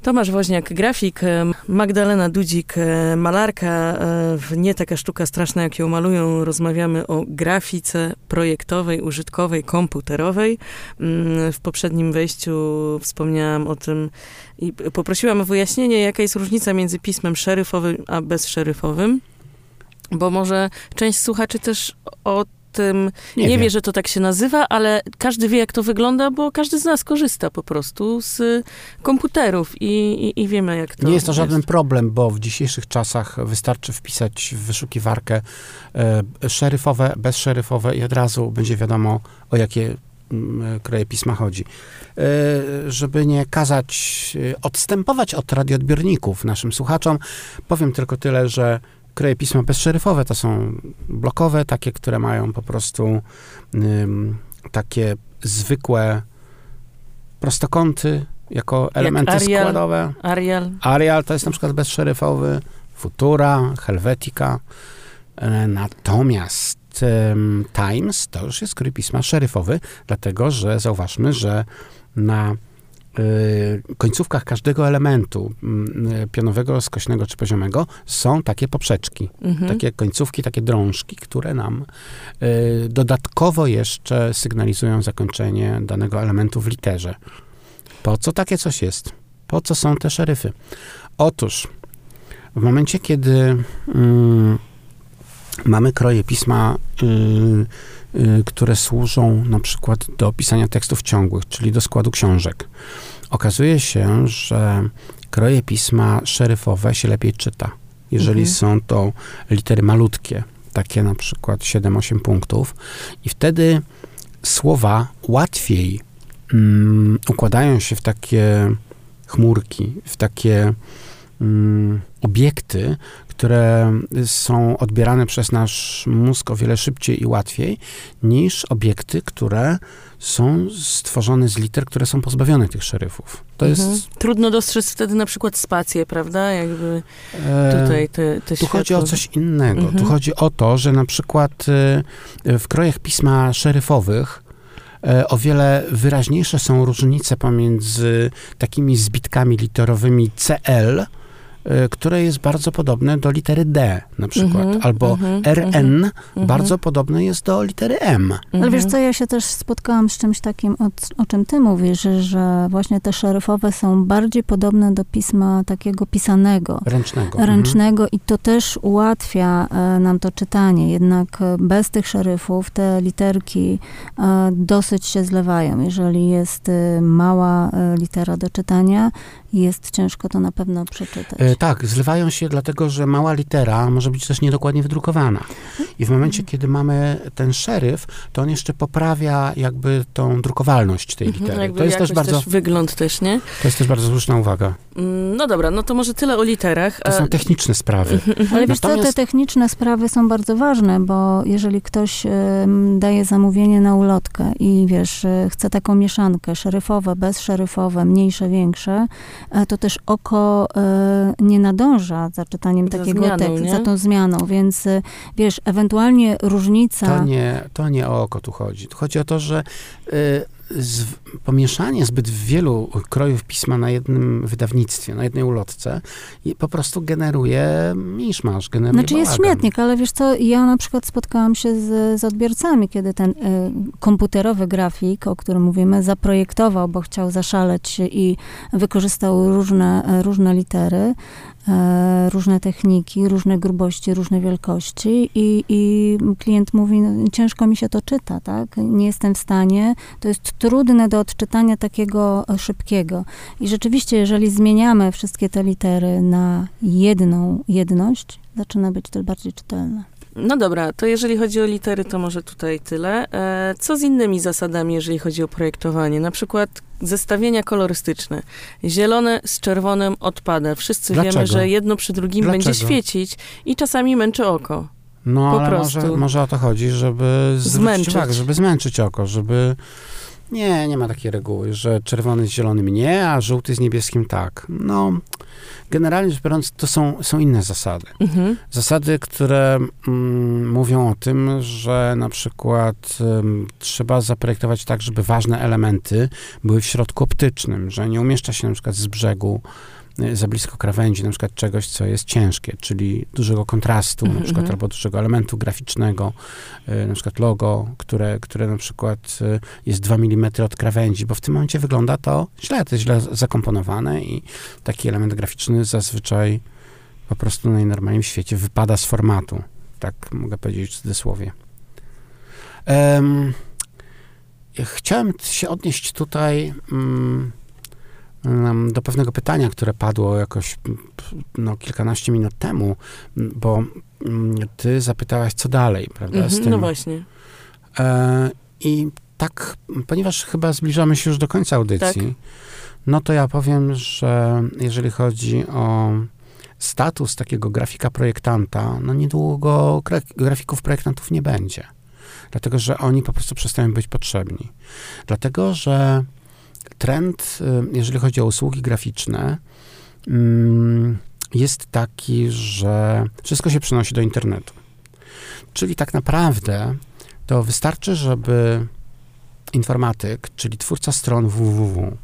Tomasz Woźniak, grafik, Magdalena Dudzik, malarka. W Nie taka sztuka straszna, jak ją malują, rozmawiamy o grafice projektowej, użytkowej, komputerowej. W poprzednim wejściu wspomniałam o tym i poprosiłam o wyjaśnienie, jaka jest różnica między pismem szeryfowym a bezszeryfowym, bo może część słuchaczy też o tym nie wie, że to tak się nazywa, ale każdy wie, jak to wygląda, bo każdy z nas korzysta po prostu z komputerów i wiemy, jak to nie jest to żaden problem, bo w dzisiejszych czasach wystarczy wpisać w wyszukiwarkę szeryfowe, bezszeryfowe i od razu będzie wiadomo, o jakie kroje pisma chodzi. Żeby nie kazać odstępować od radioodbiorników naszym słuchaczom, powiem tylko tyle, że kroje pisma bezszeryfowe to są blokowe, takie, które mają po prostu takie zwykłe prostokąty jako elementy Arial, składowe. Arial to jest na przykład bezszeryfowy, Futura, Helvetica. Natomiast Times to już jest krój pisma szeryfowy, dlatego że zauważmy, że na końcówkach każdego elementu pionowego, skośnego czy poziomego są takie poprzeczki, takie końcówki, takie drążki, które nam dodatkowo jeszcze sygnalizują zakończenie danego elementu w literze. Po co takie coś jest? Po co są te szeryfy? Otóż w momencie, kiedy mamy kroje pisma, które służą na przykład do pisania tekstów ciągłych, czyli do składu książek. Okazuje się, że kroje pisma szeryfowe się lepiej czyta. Jeżeli są to litery malutkie, takie na przykład 7-8 punktów i wtedy słowa łatwiej układają się w takie chmurki, w takie obiekty, które są odbierane przez nasz mózg o wiele szybciej i łatwiej niż obiekty, które są stworzone z liter, które są pozbawione tych szeryfów. To jest... Trudno dostrzec wtedy na przykład spację, prawda? Jakby tutaj te tu chodzi o coś innego. Tu chodzi o to, że na przykład w krojach pisma szeryfowych o wiele wyraźniejsze są różnice pomiędzy takimi zbitkami literowymi CL, które jest bardzo podobne do litery D na przykład, albo RN bardzo podobne jest do litery M. Ale wiesz co, ja się też spotkałam z czymś takim, o czym ty mówisz, że właśnie te szeryfowe są bardziej podobne do pisma takiego pisanego. Ręcznego i to też ułatwia nam to czytanie. Jednak bez tych szeryfów te literki dosyć się zlewają. Jeżeli jest mała litera do czytania, jest ciężko to na pewno przeczytać. Tak, zlewają się dlatego, że mała litera może być też niedokładnie wydrukowana. I w momencie, kiedy mamy ten szeryf, to on jeszcze poprawia jakby tą drukowalność tej litery. To jest też bardzo... wygląd też, nie? To jest też bardzo słuszna uwaga. No dobra, no to może tyle o literach. To są techniczne sprawy. Ale wiesz co, te techniczne sprawy są bardzo ważne, bo jeżeli ktoś daje zamówienie na ulotkę i wiesz, chce taką mieszankę szeryfowe, bezszeryfowe, mniejsze, większe, to też oko nie nadąża za czytaniem takiego tekstu, za tą zmianą, więc wiesz, ewentualnie różnica... To nie o oko tu chodzi. Tu chodzi o to, że pomieszanie zbyt wielu krojów pisma na jednym wydawnictwie, na jednej ulotce po generuje miszmasz, generuje Znaczy jest śmietnik, ale wiesz co, ja na przykład spotkałam się z odbiorcami, kiedy ten komputerowy grafik, o którym mówimy, zaprojektował, bo chciał zaszaleć i wykorzystał różne litery, różne techniki, różne grubości, różne wielkości i klient mówi, no, ciężko mi się to czyta, tak? Nie jestem w stanie, to jest trudne do odczytania takiego szybkiego. I rzeczywiście, jeżeli zmieniamy wszystkie te litery na jedną jedność, zaczyna być to bardziej czytelne. No dobra, to jeżeli chodzi o litery, to może tutaj tyle. Co z innymi zasadami, jeżeli chodzi o projektowanie? Na przykład zestawienia kolorystyczne. Zielone z czerwonym odpada. Wszyscy wiemy, że jedno przy drugim będzie świecić i czasami męczy oko. No, po ale prostu. Może o to chodzi, żeby zwrócić uwagę, żeby zmęczyć oko, żeby... Nie ma takiej reguły, że czerwony z zielonym nie, a żółty z niebieskim tak. No, generalnie rzecz biorąc, to są inne zasady. Zasady, które mówią o tym, że na przykład trzeba zaprojektować tak, żeby ważne elementy były w środku optycznym, że nie umieszcza się na przykład z brzegu za blisko krawędzi, na przykład czegoś, co jest ciężkie, czyli dużego kontrastu, na przykład, albo dużego elementu graficznego, na przykład logo, które na przykład jest 2 mm od krawędzi, bo w tym momencie wygląda to jest źle zakomponowane i taki element graficzny zazwyczaj po prostu najnormalniej w świecie wypada z formatu. Tak mogę powiedzieć w cudzysłowie. Chciałem się odnieść tutaj do pewnego pytania, które padło jakoś kilkanaście minut temu, bo ty zapytałaś, co dalej, prawda? Z tym. No właśnie. I tak, ponieważ chyba zbliżamy się już do końca audycji, tak, no to ja powiem, że jeżeli chodzi o status takiego grafika projektanta, no niedługo grafików projektantów nie będzie. Dlatego, że oni po prostu przestają być potrzebni. Dlatego, że trend, jeżeli chodzi o usługi graficzne, jest taki, że wszystko się przenosi do internetu. Czyli tak naprawdę to wystarczy, żeby informatyk, czyli twórca stron www,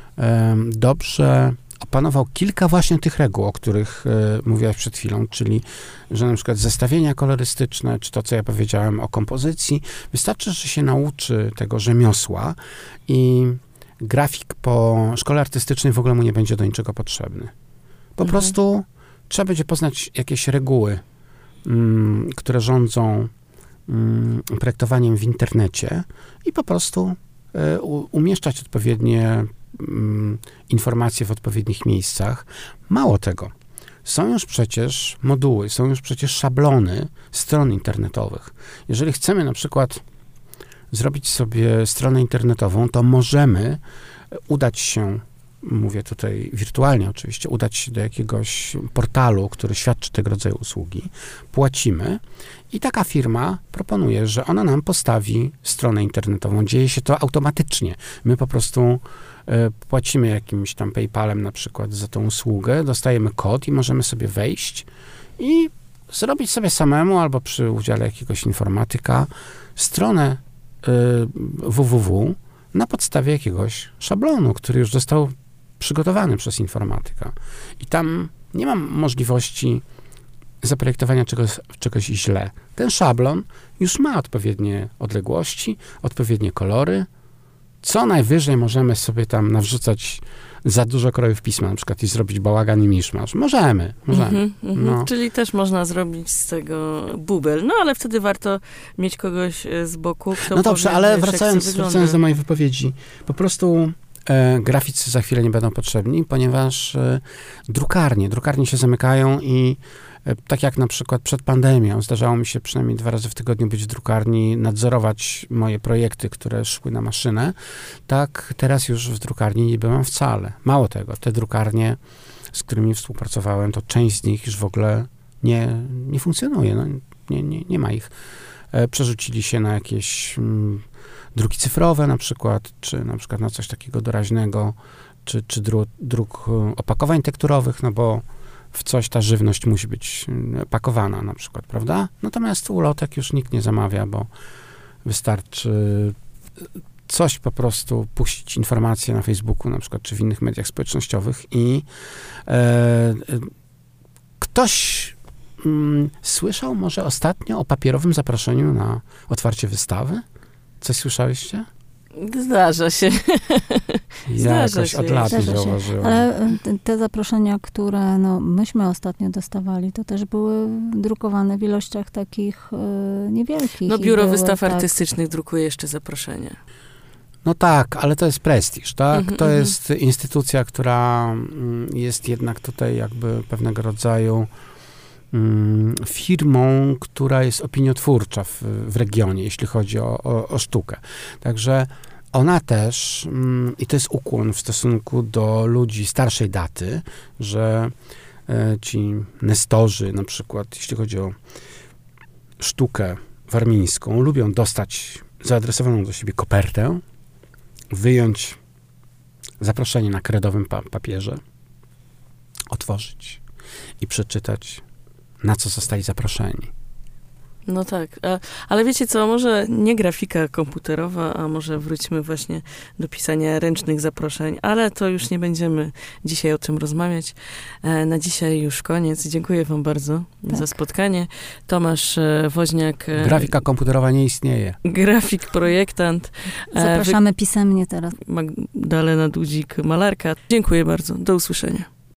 dobrze opanował kilka właśnie tych reguł, o których mówiłaś przed chwilą, czyli, że na przykład zestawienia kolorystyczne, czy to, co ja powiedziałem o kompozycji, wystarczy, że się nauczy tego rzemiosła i grafik po szkole artystycznej w ogóle mu nie będzie do niczego potrzebny. Po prostu trzeba będzie poznać jakieś reguły, które rządzą projektowaniem w internecie i po prostu umieszczać odpowiednie informacje w odpowiednich miejscach. Mało tego, są już przecież moduły, są już przecież szablony stron internetowych. Jeżeli chcemy na przykład zrobić sobie stronę internetową, to możemy udać się, mówię tutaj wirtualnie oczywiście, udać się do jakiegoś portalu, który świadczy tego rodzaju usługi, płacimy i taka firma proponuje, że ona nam postawi stronę internetową. Dzieje się to automatycznie. My po prostu płacimy jakimś tam PayPalem na przykład za tą usługę, dostajemy kod i możemy sobie wejść i zrobić sobie samemu albo przy udziale jakiegoś informatyka stronę www na podstawie jakiegoś szablonu, który już został przygotowany przez informatyka. I tam nie mam możliwości zaprojektowania czegoś źle. Ten szablon już ma odpowiednie odległości, odpowiednie kolory. Co najwyżej możemy sobie tam nawrzucać za dużo krojów pisma, na przykład i zrobić bałagan i miszmasz. Możemy. No. Czyli też można zrobić z tego bubel. No, ale wtedy warto mieć kogoś z boku, kto No dobrze, powie, ale wracając do mojej wypowiedzi, po prostu graficy za chwilę nie będą potrzebni, ponieważ drukarnie się zamykają i tak jak na przykład przed pandemią zdarzało mi się przynajmniej 2 razy w tygodniu być w drukarni, nadzorować moje projekty, które szły na maszynę, tak teraz już w drukarni nie byłem wcale. Mało tego, te drukarnie, z którymi współpracowałem, to część z nich już w ogóle nie funkcjonuje, no, nie ma ich. Przerzucili się na jakieś druki cyfrowe na przykład, czy na przykład na coś takiego doraźnego, czy druk opakowań tekturowych, no bo w coś ta żywność musi być pakowana na przykład, prawda? Natomiast ulotek już nikt nie zamawia, bo wystarczy coś po prostu puścić informacje na Facebooku na przykład, czy w innych mediach społecznościowych i ktoś słyszał może ostatnio o papierowym zaproszeniu na otwarcie wystawy? Coś słyszałeście? Zdarza się. Ja jakoś od lat nie zauważyłem. Ale te zaproszenia, które myśmy ostatnio dostawali, to też były drukowane w ilościach takich niewielkich. No Biuro Wystaw Artystycznych drukuje jeszcze zaproszenia. No tak, ale to jest prestiż, tak? To jest instytucja, która jest jednak tutaj jakby pewnego rodzaju firmą, która jest opiniotwórcza w regionie, jeśli chodzi o sztukę. Także ona też, i to jest ukłon w stosunku do ludzi starszej daty, że ci nestorzy na przykład, jeśli chodzi o sztukę warmińską, lubią dostać zaadresowaną do siebie kopertę, wyjąć zaproszenie na kredowym papierze, otworzyć i przeczytać, na co zostali zaproszeni. No tak, ale wiecie co, może nie grafika komputerowa, a może wróćmy właśnie do pisania ręcznych zaproszeń, ale to już nie będziemy dzisiaj o tym rozmawiać. Na dzisiaj już koniec. Dziękuję wam bardzo za spotkanie. Tomasz Woźniak. Grafika komputerowa nie istnieje. Grafik, projektant. Zapraszamy pisemnie teraz. Magdalena Dudzik, malarka. Dziękuję bardzo. Do usłyszenia.